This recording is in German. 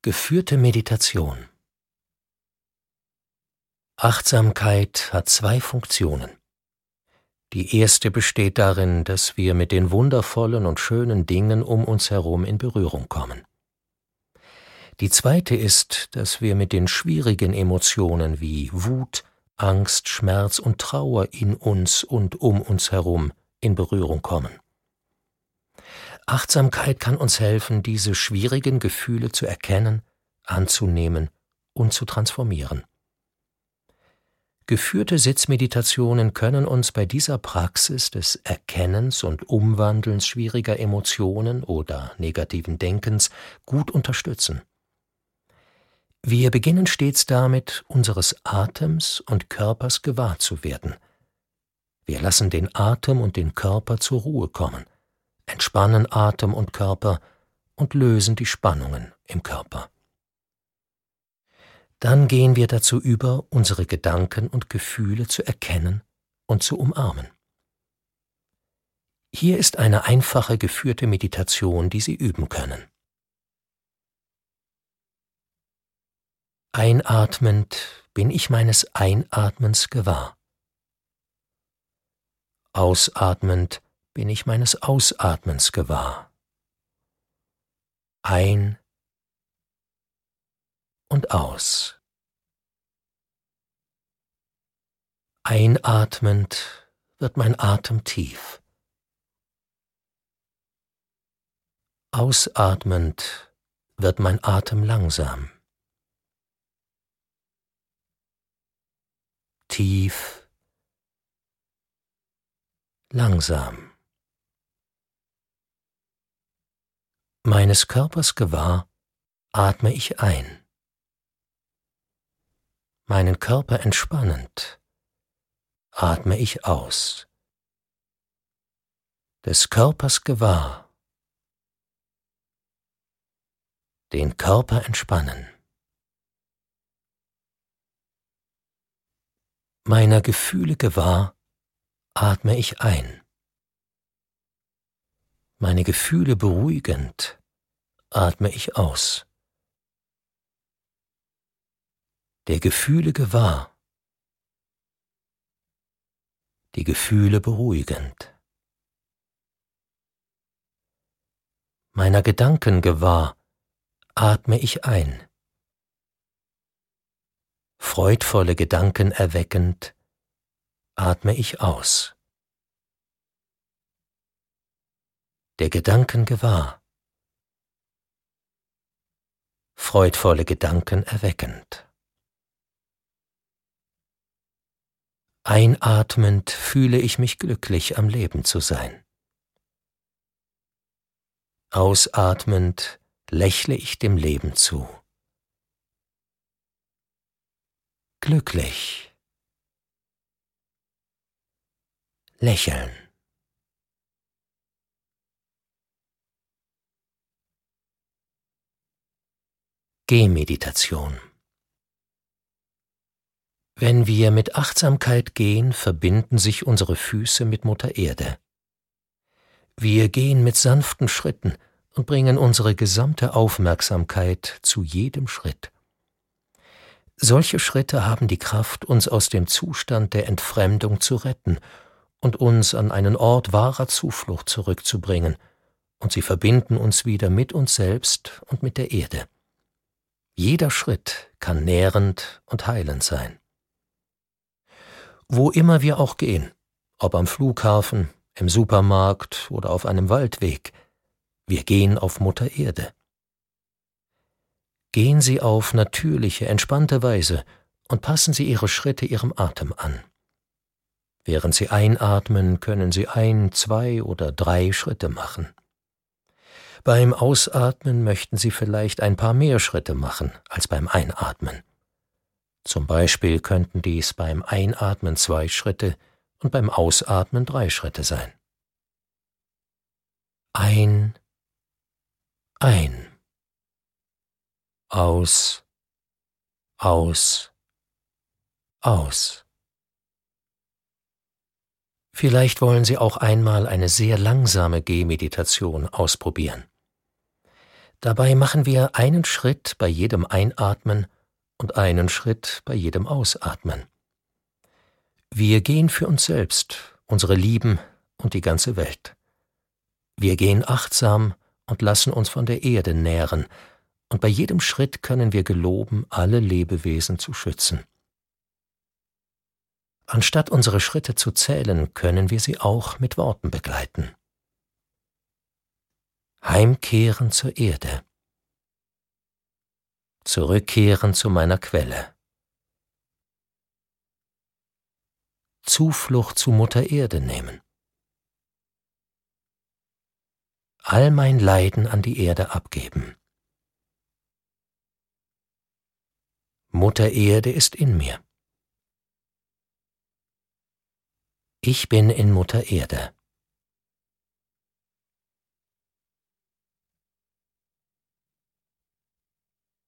Geführte Meditation. Achtsamkeit hat zwei Funktionen. Die erste besteht darin, dass wir mit den wundervollen und schönen Dingen um uns herum in Berührung kommen. Die zweite ist, dass wir mit den schwierigen Emotionen wie Wut, Angst, Schmerz und Trauer in uns und um uns herum in Berührung kommen. Achtsamkeit kann uns helfen, diese schwierigen Gefühle zu erkennen, anzunehmen und zu transformieren. Geführte Sitzmeditationen können uns bei dieser Praxis des Erkennens und Umwandelns schwieriger Emotionen oder negativen Denkens gut unterstützen. Wir beginnen stets damit, unseres Atems und Körpers gewahr zu werden. Wir lassen den Atem und den Körper zur Ruhe kommen, entspannen Atem und Körper und lösen die Spannungen im Körper. Dann gehen wir dazu über, unsere Gedanken und Gefühle zu erkennen und zu umarmen. Hier ist eine einfache geführte Meditation, die Sie üben können. Einatmend bin ich meines Einatmens gewahr. Ausatmend bin ich meines Ausatmens gewahr. Ein und aus. Einatmend wird mein Atem tief. Ausatmend wird mein Atem langsam. Tief, langsam. Meines Körpers gewahr atme ich ein. Meinen Körper entspannend atme ich aus. Des Körpers gewahr. Den Körper entspannen. Meiner Gefühle gewahr atme ich ein. Meine Gefühle beruhigend atme ich aus. Der Gefühle gewahr. Die Gefühle beruhigend. Meiner Gedanken gewahr atme ich ein. Freudvolle Gedanken erweckend atme ich aus. Der Gedanken gewahr. Freudvolle Gedanken erweckend. Einatmend fühle ich mich glücklich, am Leben zu sein. Ausatmend lächle ich dem Leben zu. Glücklich. Lächeln. Gehmeditation. Wenn wir mit Achtsamkeit gehen, verbinden sich unsere Füße mit Mutter Erde. Wir gehen mit sanften Schritten und bringen unsere gesamte Aufmerksamkeit zu jedem Schritt. Solche Schritte haben die Kraft, uns aus dem Zustand der Entfremdung zu retten und uns an einen Ort wahrer Zuflucht zurückzubringen, und sie verbinden uns wieder mit uns selbst und mit der Erde. Jeder Schritt kann nährend und heilend sein. Wo immer wir auch gehen, ob am Flughafen, im Supermarkt oder auf einem Waldweg, wir gehen auf Mutter Erde. Gehen Sie auf natürliche, entspannte Weise und passen Sie Ihre Schritte Ihrem Atem an. Während Sie einatmen, können Sie 1, 2 oder 3 Schritte machen. Beim Ausatmen möchten Sie vielleicht ein paar mehr Schritte machen als beim Einatmen. Zum Beispiel könnten dies beim Einatmen 2 Schritte und beim Ausatmen 3 Schritte sein. Ein. Aus. Vielleicht wollen Sie auch einmal eine sehr langsame Gehmeditation ausprobieren. Dabei machen wir einen Schritt bei jedem Einatmen und einen Schritt bei jedem Ausatmen. Wir gehen für uns selbst, unsere Lieben und die ganze Welt. Wir gehen achtsam und lassen uns von der Erde nähren, und bei jedem Schritt können wir geloben, alle Lebewesen zu schützen. Anstatt unsere Schritte zu zählen, können wir sie auch mit Worten begleiten. Heimkehren zur Erde. Zurückkehren zu meiner Quelle. Zuflucht zu Mutter Erde nehmen. All mein Leiden an die Erde abgeben. Mutter Erde ist in mir. Ich bin in Mutter Erde.